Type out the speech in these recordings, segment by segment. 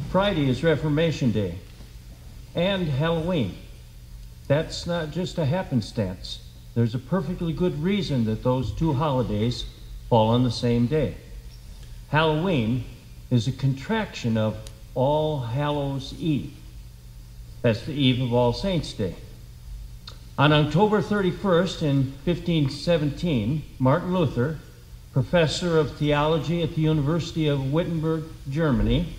Friday is Reformation Day and Halloween. That's not just a happenstance. There's a perfectly good reason that those two holidays fall on the same day. Halloween is a contraction of All Hallows Eve. That's the eve of All Saints' Day. On October 31st in 1517, Martin Luther, professor of theology at the University of Wittenberg, Germany,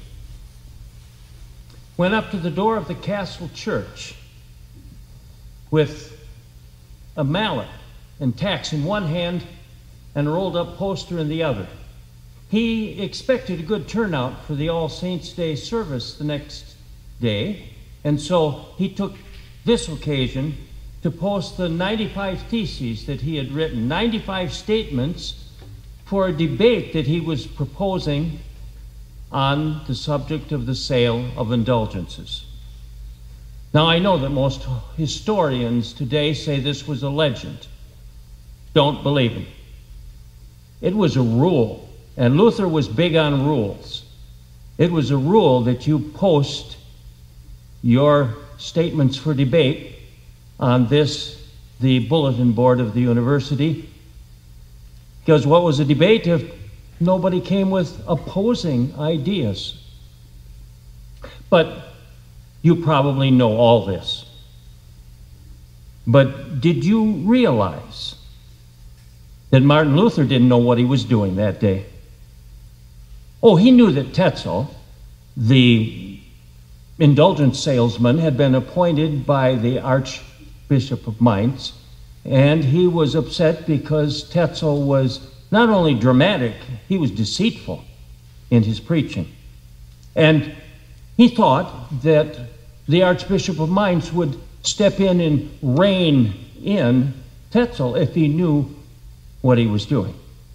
went up to the door of the castle church with a mallet and tacks in one hand and a rolled up poster in the other. He expected a good turnout for the All Saints' Day service the next day, and so he took this occasion to post the 95 theses that he had written, 95 statements for a debate that he was proposing on the subject of the sale of indulgences. Now, I know that most historians today say this was a legend. Don't believe him. It was a rule, and Luther was big on rules. It was a rule that you post your statements for debate on the bulletin board of the university, because what was a debate if nobody came with opposing ideas? But you probably know all this. But did you realize that Martin Luther didn't know what he was doing that day? Oh, he knew that Tetzel, the indulgence salesman, had been appointed by the Archbishop of Mainz, and he was upset because Tetzel was not only dramatic, he was deceitful in his preaching. And he thought that the Archbishop of Mainz would step in and rein in Tetzel if he knew what he was doing.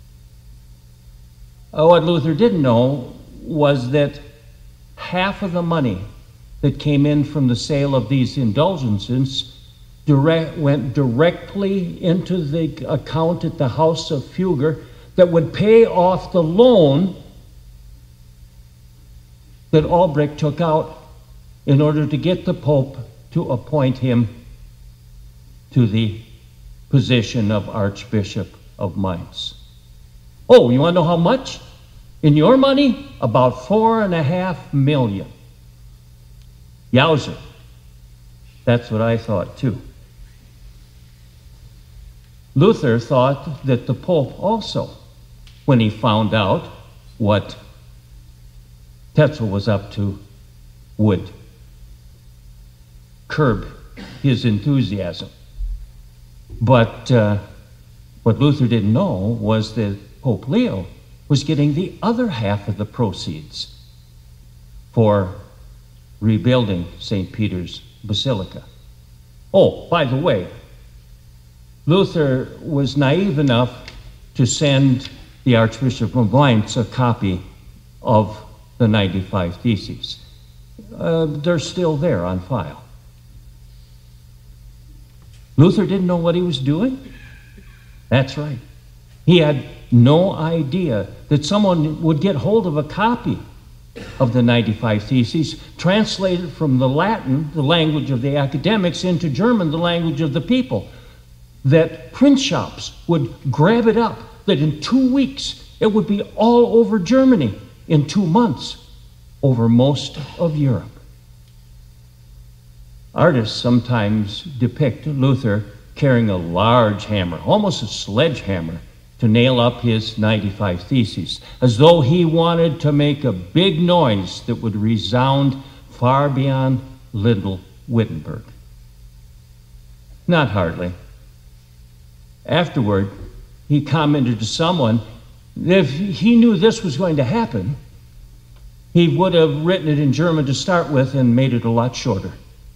What Luther didn't know was that half of the money that came in from the sale of these indulgences went directly into the account at the house of Fugger that would pay off the loan that Albrecht took out in order to get the Pope to appoint him to the position of Archbishop of Mainz. Oh, you want to know how much? In your money, about $4.5 million. Yowzer. That's what I thought too. Luther thought that the Pope also, when he found out what Tetzel was up to, would curb his enthusiasm. But what Luther didn't know was that Pope Leo was getting the other half of the proceeds for rebuilding St. Peter's Basilica. Oh, by the way, Luther was naive enough to send the Archbishop of Mainz a copy of the 95 Theses. They're still there on file. Luther didn't know what he was doing? That's right. He had no idea that someone would get hold of a copy of the 95 Theses, translated from the Latin, the language of the academics, into German, the language of the people, that print shops would grab it up, that in 2 weeks it would be all over Germany, in 2 months over most of Europe. Artists sometimes depict Luther carrying a large hammer, almost a sledgehammer, to nail up his 95 Theses, as though he wanted to make a big noise that would resound far beyond little Wittenberg. Not hardly. Afterward, he commented to someone that if he knew this was going to happen, he would have written it in German to start with and made it a lot shorter.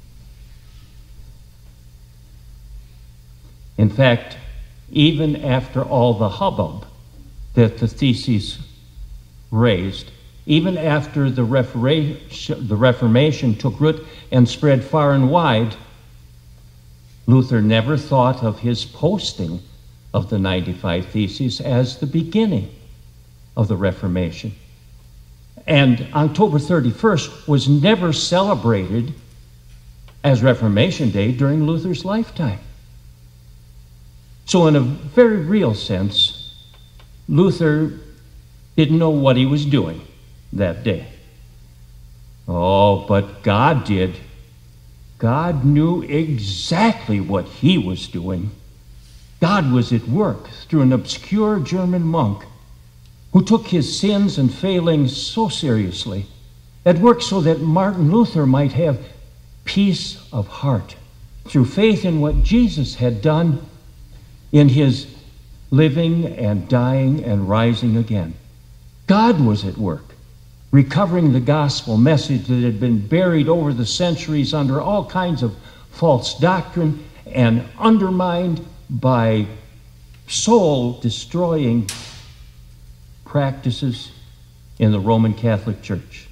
In fact, even after all the hubbub that the Theses raised, even after the Reformation took root and spread far and wide, Luther never thought of his posting of the 95 Theses as the beginning of the Reformation. And October 31st was never celebrated as Reformation Day during Luther's lifetime. So in a very real sense, Luther didn't know what he was doing that day. Oh, but God did. God knew exactly what he was doing. God was at work through an obscure German monk who took his sins and failings so seriously, at work so that Martin Luther might have peace of heart through faith in what Jesus had done in his living and dying and rising again. God was at work, recovering the gospel message that had been buried over the centuries under all kinds of false doctrine and undermined by soul-destroying practices in the Roman Catholic Church.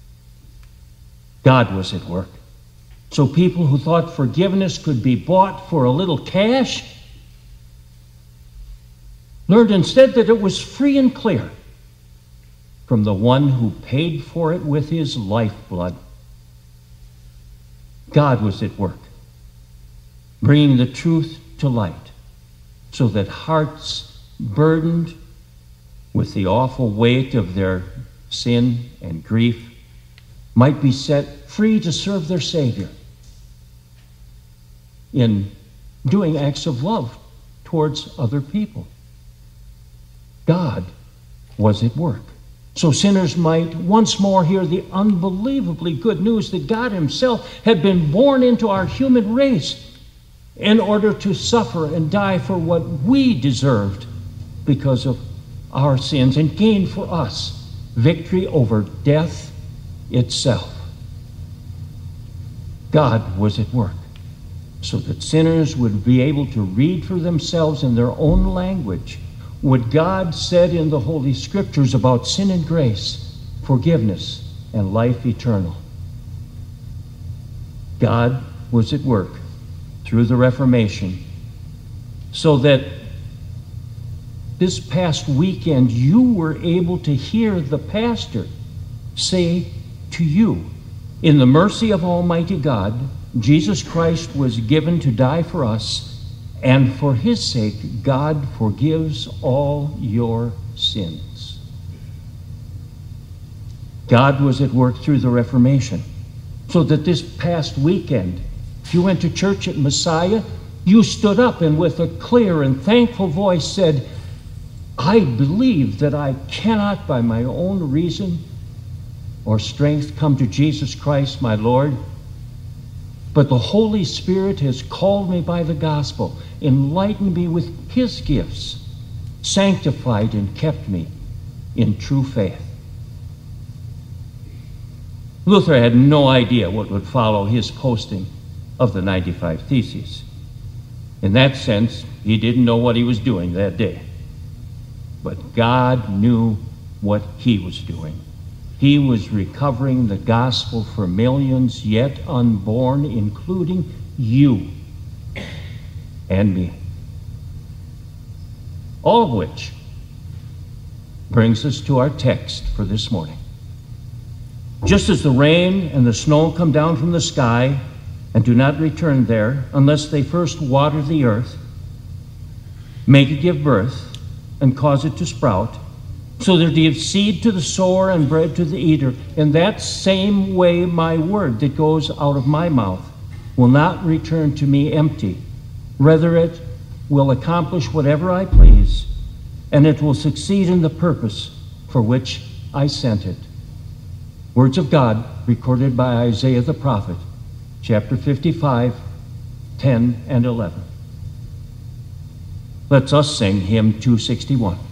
God was at work. So people who thought forgiveness could be bought for a little cash learned instead that it was free and clear from the one who paid for it with his lifeblood. God was at work, bringing the truth to light so that hearts burdened with the awful weight of their sin and grief might be set free to serve their Savior in doing acts of love towards other people. God was at work, so sinners might once more hear the unbelievably good news that God himself had been born into our human race in order to suffer and die for what we deserved because of our sins and gain for us victory over death itself. God was at work so that sinners would be able to read for themselves in their own language what God said in the Holy Scriptures about sin and grace, forgiveness, and life eternal. God was at work through the Reformation so that this past weekend you were able to hear the pastor say to you, in the mercy of Almighty God, Jesus Christ was given to die for us, and for his sake, God forgives all your sins. God was at work through the Reformation, so that this past weekend, if you went to church at Messiah, you stood up and with a clear and thankful voice said, I believe that I cannot by my own reason or strength come to Jesus Christ, my Lord, but the Holy Spirit has called me by the gospel, enlightened me with his gifts, sanctified and kept me in true faith. Luther had no idea what would follow his posting of the 95 Theses. In that sense, he didn't know what he was doing that day. But God knew what he was doing. He was recovering the gospel for millions yet unborn, including you and me. All of which brings us to our text for this morning. Just as the rain and the snow come down from the sky and do not return there unless they first water the earth, make it give birth, and cause it to sprout, so that it gives seed to the sower and bread to the eater. In that same way, my word that goes out of my mouth will not return to me empty. Rather, it will accomplish whatever I please, and it will succeed in the purpose for which I sent it. Words of God recorded by Isaiah the prophet, chapter 55, 10 and 11. Let's us sing hymn 261.